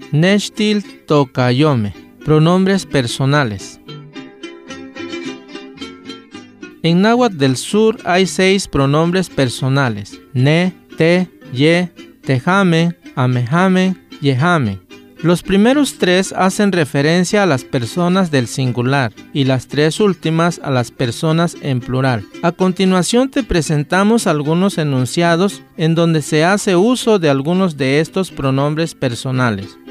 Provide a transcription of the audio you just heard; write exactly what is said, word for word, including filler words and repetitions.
Nechtil tocayome. Pronombres personales. En náhuatl del sur hay seis pronombres personales: ne, te, ye, tejame, amejame, yejame. Los primeros tres hacen referencia a las personas del singular y las tres últimas a las personas en plural. A continuación te presentamos algunos enunciados en donde se hace uso de algunos de estos pronombres personales.